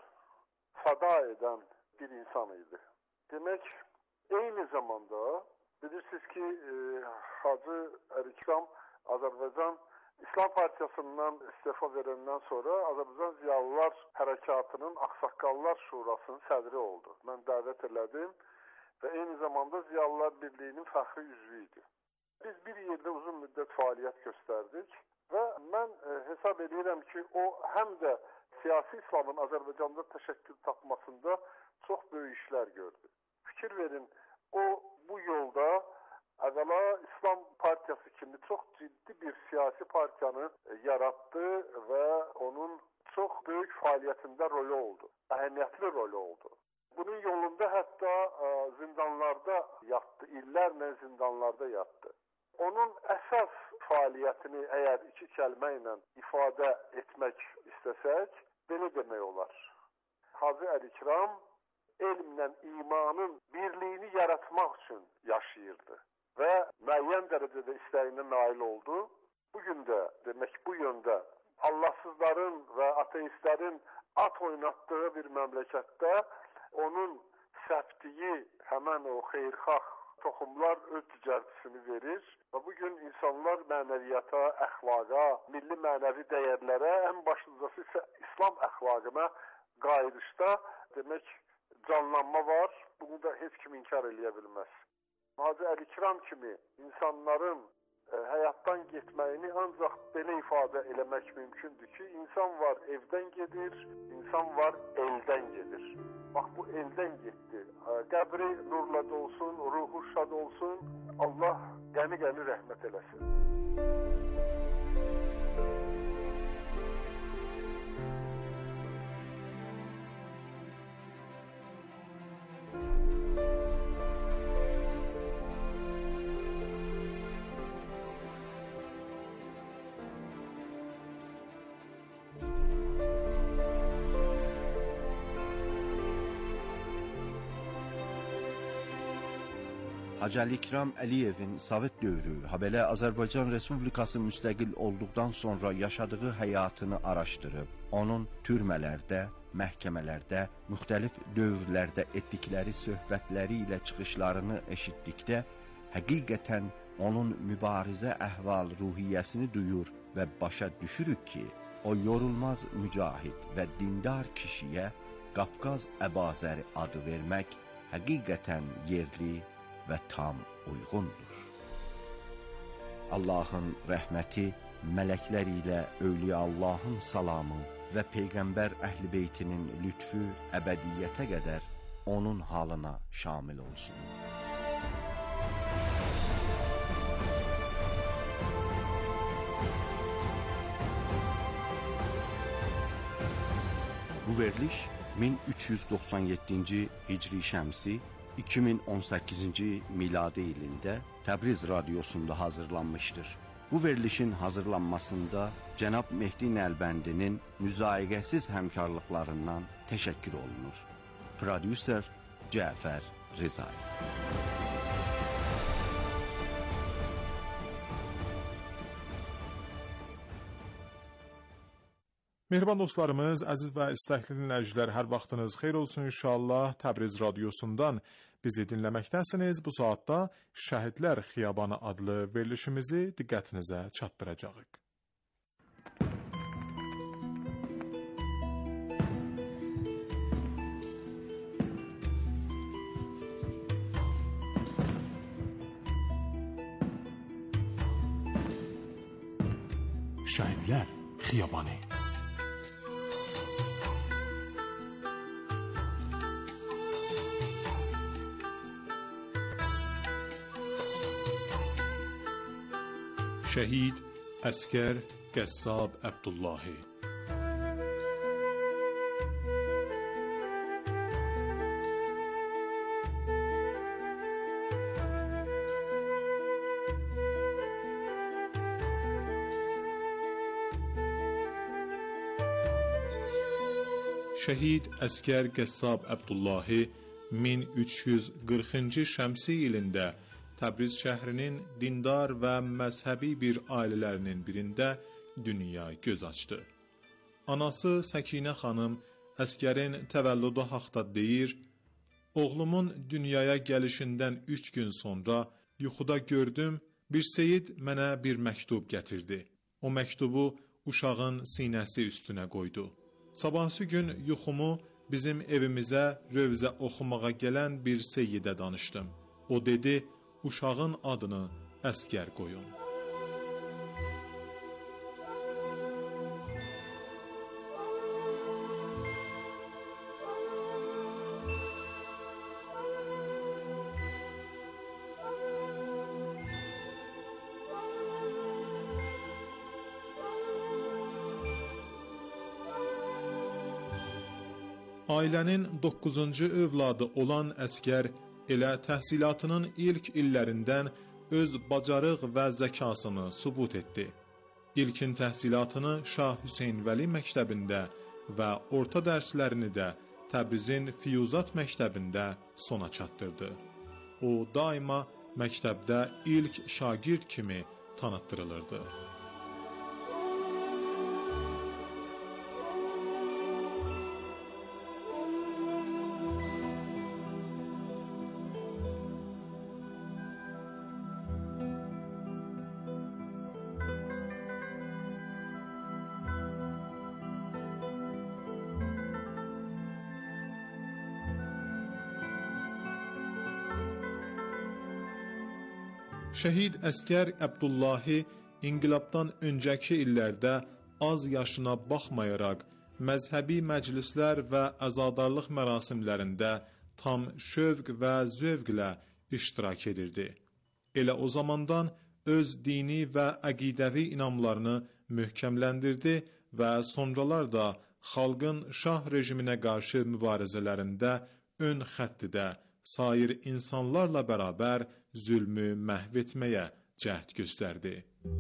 fəda edən bir insan idi. Demək, eyni zamanda bilirsiniz ki, e, Hacı Əlikram Azərbaycan İslam Partiyasından istifa verəndən sonra Azərbaycan Ziyalılar Hərəkatının Ağsaqqallar Şurasının sədri oldu. Mən dəvət elədim və eyni zamanda Ziyalılar Birliyinin fəxri üzvü idi. Biz bir yerdə uzun müddət fəaliyyət göstərdik və mən e, hesab edirəm ki, o həm də siyasi İslamın Azərbaycanda təşəkkül tapmasında çox böyük işlər gördü. Fikir verin, o bu yolda əvvəla İslam Partiyası kimi çox ciddi bir siyasi partiyanı yaratdı və onun çox böyük fəaliyyətində rolü oldu, əhəmiyyətli rolü oldu. Bunun yolunda hətta ə, zindanlarda yatdı, illərlə zindanlarda yatdı. Onun əsas fəaliyyətini əgər iki kəlmə ilə ifadə etmək istəsək, belə demək olar. Hacı Əlikram elmlə imanın birliyini yaratmaq üçün yaşayırdı və müəyyən dərəcədə istəyinə nail oldu. Bugün də, demək bu yöndə Allahsızların və ateistlərin at oynatdığı bir məmləkətdə onun səfdiyi həmən o xeyrxah toxumlar öz cücərtisini verir və bugün insanlar mənəviyyata, əxlaqa, milli mənəvi dəyərlərə, ən başlıcası isə İslam əxlaqına qayıdışda demək canlanma var. Bunu da heç kim inkar eləyə bilməz. Hacı Əlikram kimi insanların e, həyatdan getməyini ancaq belə ifadə eləmək mümkündür ki, insan var evdən gedir, insan var eldən gedir. Bax, bu eldən getdi. Qəbri nurla dolsun, ruhu şad olsun, Allah qəmi-qəmi rəhmət eləsin. Hacı Əlikram Əliyevin Sovet dövrü, habelə Azərbaycan Respublikası müstəqil olduqdan sonra yaşadığı həyatını araşdırıb, onun türmələrdə, məhkəmələrdə, müxtəlif dövrlərdə etdikləri söhbətləri ilə çıxışlarını eşitdikdə, həqiqətən onun mübarizə əhval ruhiyyəsini duyur və başa düşürük ki, o yorulmaz mücahid və dindar kişiyə Qafqaz Əbazəri adı vermək həqiqətən yerli və tam uyğundur. Allahın rəhməti, mələklər ilə övliya Allahın salamı və Peyğəmbər Əhl-i Beytinin lütfü əbədiyyətə qədər onun halına şamil olsun. Bu veriliş min üç yüz doxsan yeddinci Hicri Şəmsi iki min on səkkizinci miladi ilində Təbriz Radyosunda hazırlanmışdır. Bu verilişin hazırlanmasında cənab Mehdi Nəlbəndinin müzayiqəsiz həmkarlıqlarından təşəkkür olunur. Prodüser Cəfər Rizay. Mehriban dostlarımız, əziz və istəkli dinləyicilər, hər vaxtınız xeyir olsun inşallah. Təbriz Radyosundan bizi dinləməkdəsiniz. Bu saatda Şəhidlər Xiyabanı adlı verilişimizi diqqətinizə çatdıracağıq. Şəhidlər Xiyabanı. Şəhid Əskər Qəssab Əbdullahi. Şəhid Əskər Qəssab Əbdullahi min üç yüz qırxıncı şəmsi ilində Təbriz şəhrinin dindar və məzhəbi bir ailələrinin birində dünyaya göz açdı. Anası Səkinə xanım Əskərin təvəllüdü haqda deyir, oğlumun dünyaya gəlişindən üç gün sonra yuxuda gördüm, bir seyid mənə bir məktub gətirdi. O məktubu uşağın sinəsi üstünə qoydu. Sabahsı gün yuxumu bizim evimizə rövzə oxumağa gələn bir seyyidə danışdım. O dedi, uşağın adını Əskər qoyun. Ailənin doqquzuncu övladı olan Əskər elə təhsilatının ilk illərindən öz bacarıq və zəkasını sübut etdi. İlkin təhsilatını Şah Hüseyn Vəli məktəbində və orta dərslərini də Təbrizin Fiyuzat məktəbində sona çatdırdı. O daima məktəbdə ilk şagird kimi tanıtdırılırdı. Şəhid Əskər Əbdullahi inqilabdan öncəki illərdə az yaşına baxmayaraq məzhəbi məclislər və əzadarlıq mərasimlərində tam şövq və zövqlə iştirak edirdi. Elə o zamandan öz dini və əqidəvi inamlarını möhkəmləndirdi və sonralar da xalqın şah rejiminə qarşı mübarizələrində ön xəttidə sair insanlarla bərabər zülmü məhv etməyə cəhd göstərdi.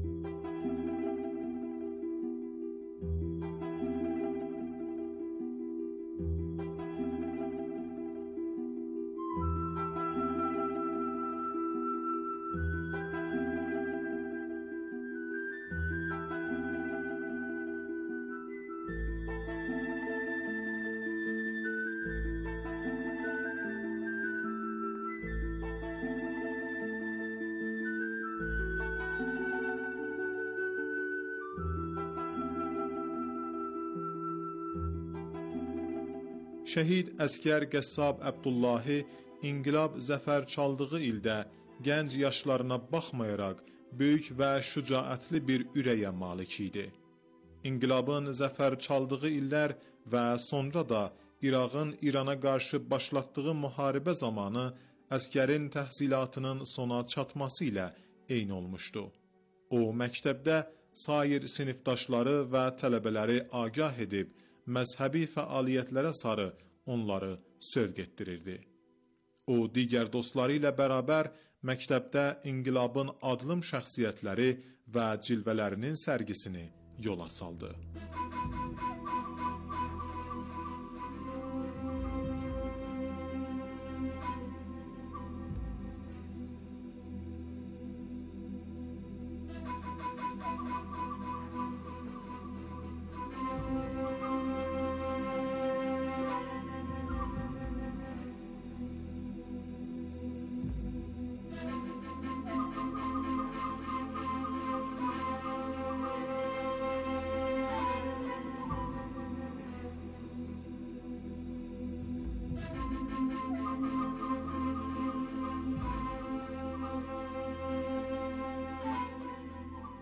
Şəhid Əskər Qəssab Əbdullahi inqilab zəfər çaldığı ildə gənc yaşlarına baxmayaraq böyük və şücaətli bir ürəyə malik idi. İnqilabın zəfər çaldığı illər və sonra da İraqın İrana qarşı başlatdığı müharibə zamanı Əskərin təhsilatının sona çatması ilə eyni olmuşdu. O, məktəbdə sair sinifdaşları və tələbələri agah edib, məzhəbi fəaliyyətlərə sarı onları sövq etdirirdi. O, digər dostları ilə bərabər məktəbdə inqilabın adlım şəxsiyyətləri və cilvələrinin sərgisini yola saldı.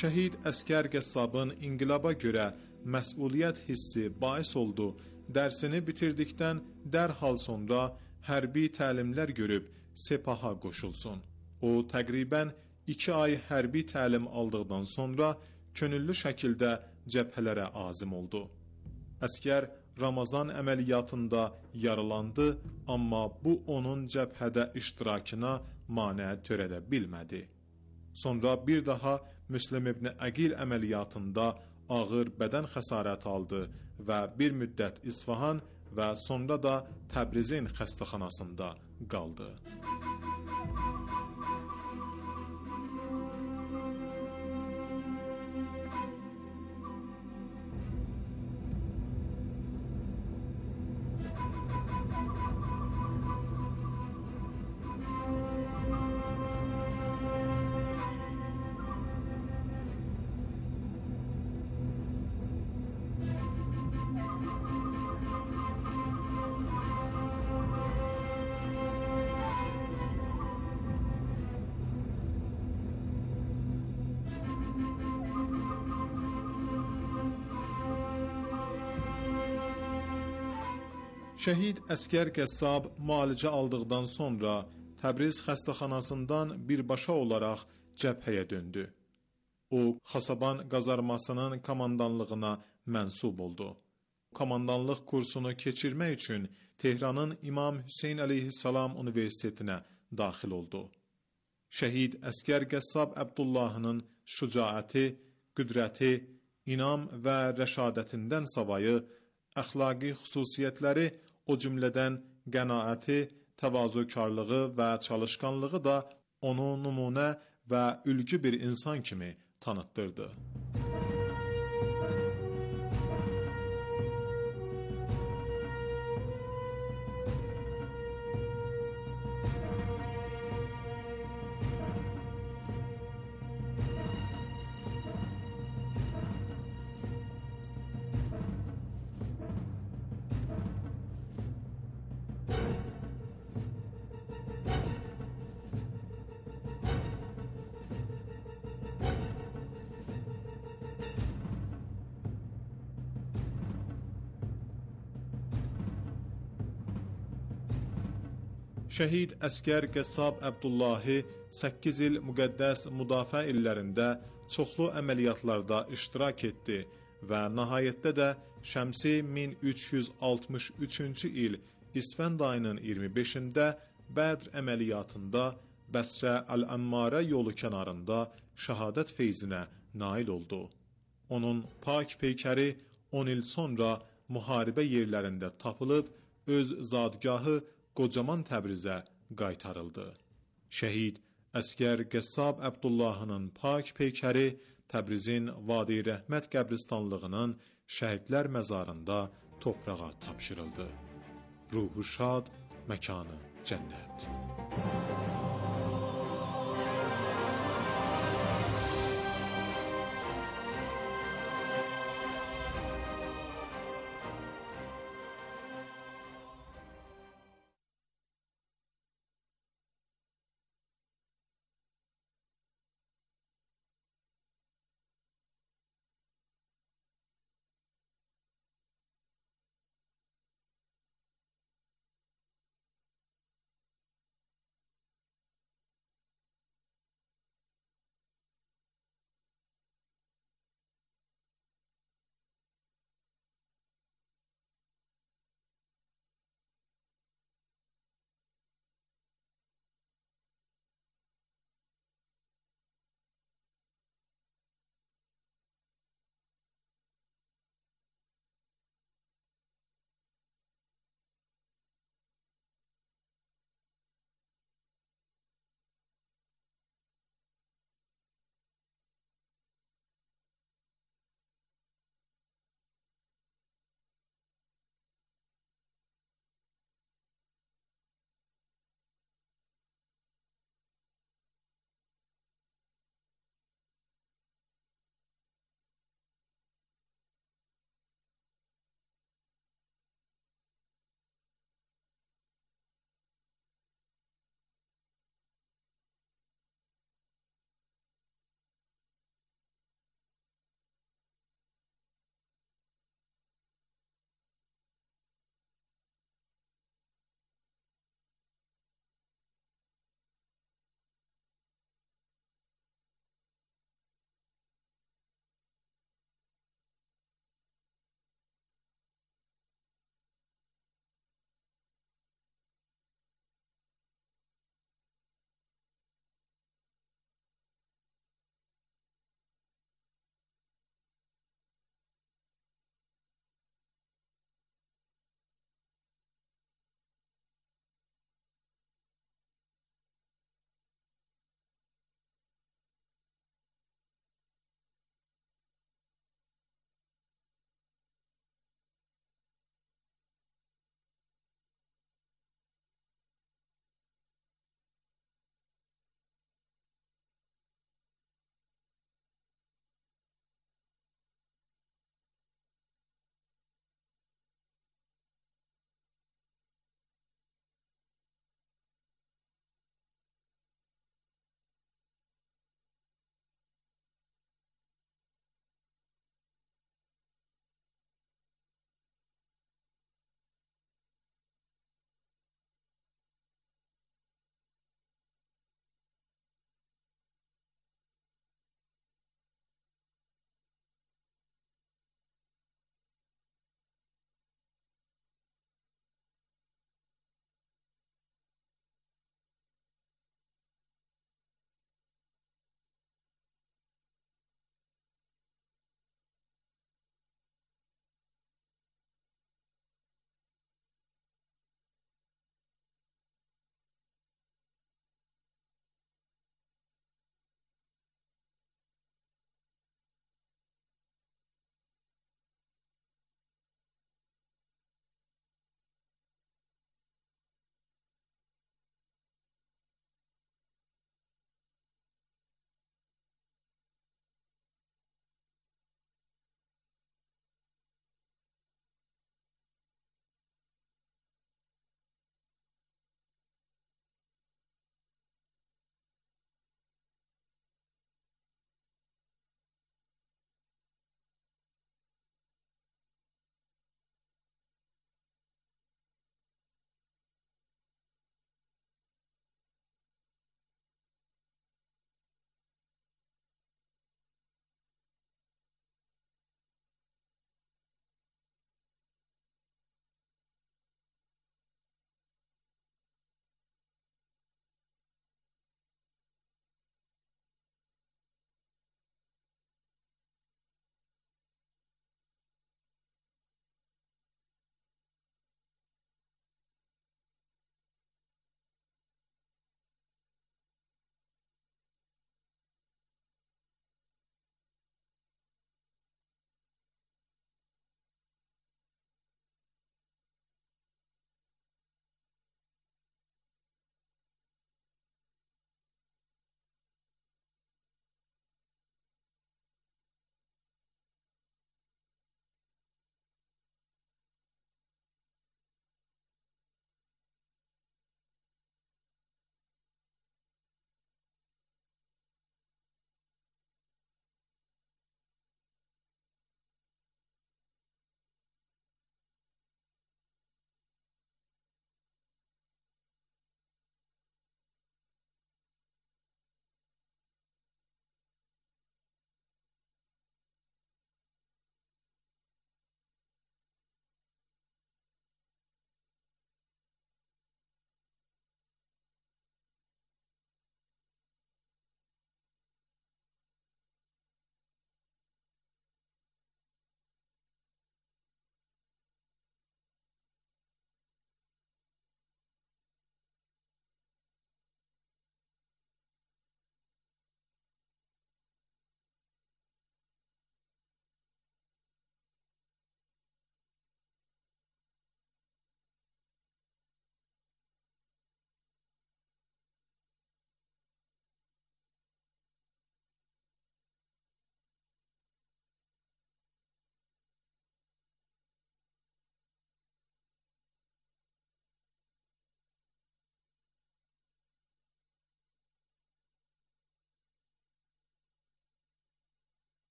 Şəhid Əskər Qəssabın inqilaba görə məsuliyyət hissi bais oldu. Dərsini bitirdikdən dərhal sonra hərbi təlimlər görüb sepaha qoşulsun. O, təqribən iki ay hərbi təlim aldıqdan sonra könüllü şəkildə cəbhələrə azim oldu. Əskər Ramazan əməliyyatında yaralandı, amma bu onun cəbhədə iştirakına mane törədə bilmədi. Sonra bir daha Müslim İbn Əqil əməliyyatında ağır bədən xəsarəti aldı və bir müddət İsfahan və sonra da Təbrizin xəstəxanasında qaldı. Şəhid Əskər Qəssab müalicə aldıqdan sonra Təbriz xəstəxanasından birbaşa olaraq cəbhəyə döndü. O, Xasaban qazarmasının komandanlığına mənsub oldu. Komandanlıq kursunu keçirmək üçün Tehranın İmam Hüseyn əleyhissalam universitetinə daxil oldu. Şəhid Əskər Qəssab Əbdullahının şücaəti, qüdrəti, inam və rəşadətindən savayı əxlaqi xüsusiyyətləri, o cümlədən qənaəti, təvazökarlığı və çalışqanlığı da onu nümunə və ülgü bir insan kimi tanıtdırdı. Şəhid Əskər Qəssab Əbdullahi səkkiz il müqəddəs müdafiə illərində çoxlu əməliyyatlarda iştirak etdi və nəhayətdə də Şəmsi min üç yüz altmış üçüncü il İsfənd ayının iyirmi beşində Bədr əməliyyatında Bəsrə Əl-Əmmarə yolu kənarında şəhadət feyzinə nail oldu. Onun pak peykəri on il sonra müharibə yerlərində tapılıb, öz zadgahı qocaman Təbrizə qaytarıldı. Şəhid Əskər Qəssab Əbdullahının pak peykəri Təbrizin Vadi Rəhmət qəbristanlığının şəhidlər məzarında torpağa tapşırıldı. Ruhu şad, məkanı cənnət.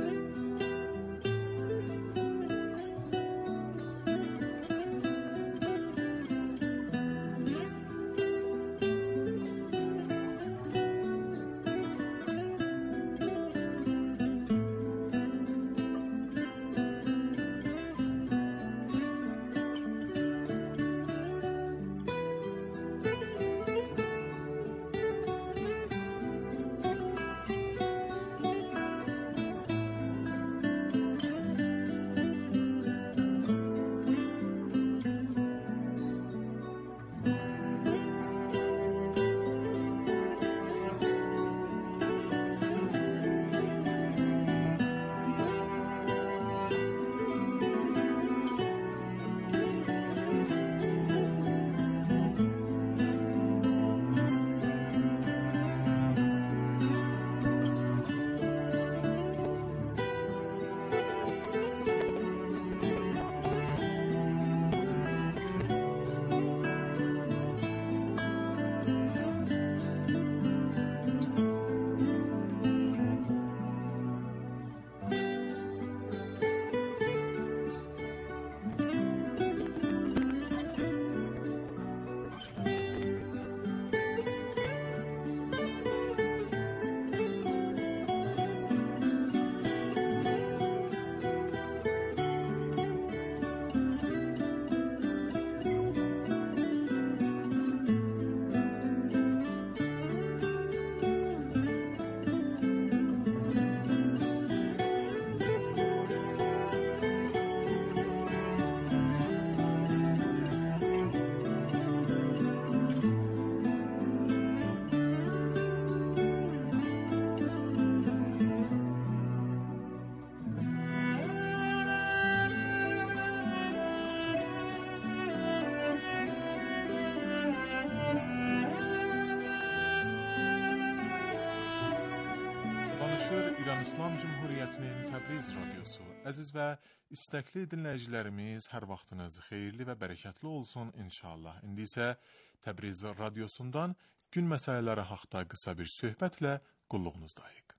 İran İslam Cumhuriyyətinin Təbriz radiosu. Əziz və istəkli dinləyicilərimiz, hər vaxtınız xeyirli və bərəkətli olsun inşallah. İndi isə Təbriz radiosundan gün məsələləri haqqında qısa bir söhbətlə qulluğunuzdayıq.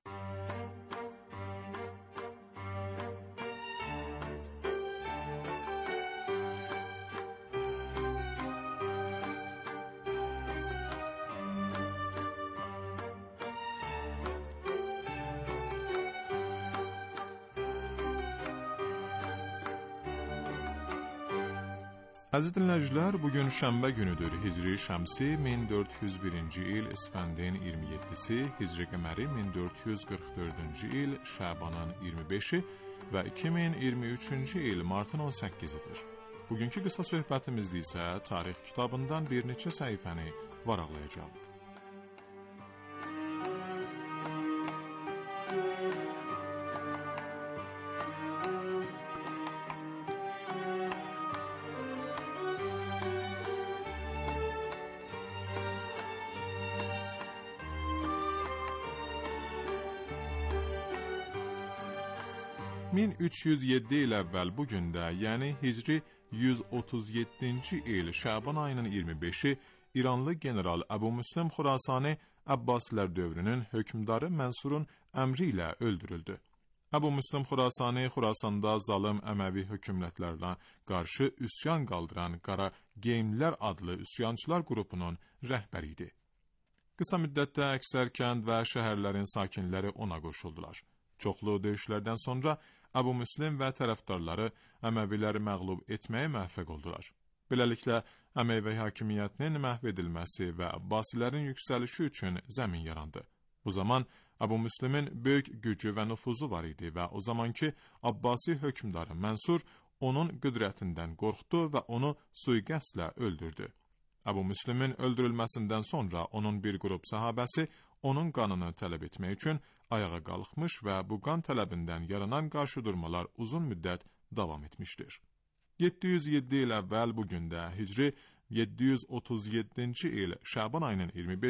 Əziz dinləyicilər, bugün şənbə günüdür. Hicri şəmsi min dörd yüz birinci il İsfəndin iyirmi yeddisi, Hicri qəməri min dörd yüz qırx dördüncü il Şəbanın iyirmi beşi və iki min iyirmi üçüncü il martın on səkkizidir. Bugünkü qısa söhbətimizdə isə tarix kitabından bir neçə səhifəni varaqlayacağıq. min üç yüz yeddi il əvvəl bu gündə, yəni Hicri yüz otuz yeddinci il Şaban ayının iyirmi beşi İranlı general Əbu Müslim Xurasani Abbasilər dövrünün hökmdarı Mənsurun əmri ilə öldürüldü. Əbu Müslim Xurasani Xurasanda zalım Əməvi hökümətlərinə qarşı üsyan qaldıran Qara Geymlər adlı üsyançılar qrupunun rəhbəri idi. Qısa müddətdə əksər kənd və şəhərlərin sakinləri ona qoşuldular. Çoxlu döyüşlərdən sonra Əbu Müslim və tərəfdarları Əməviləri məğlub etməyə müvəffəq oldular. Beləliklə, Əməvi hakimiyyətinin məhv edilməsi və Abbasilərin yüksəlişi üçün zəmin yarandı. Bu zaman Əbu Müslimin böyük gücü və nüfuzu var idi və o zamanki Abbasi hökmdarı Mənsur onun qüdrətindən qorxdu və onu sui-qəsdlə öldürdü. Əbu Müslimin öldürülməsindən sonra onun bir qrup səhabəsi onun qanını tələb etmək üçün ayağa qalxmış və bu qan tələbindən yaranan qarşıdurmalar uzun müddət davam etmişdir. yeddi yüz yeddi il əvvəl bu gündə Hicri yeddi yüz otuz yeddinci il Şaban ayının iyirmi beşi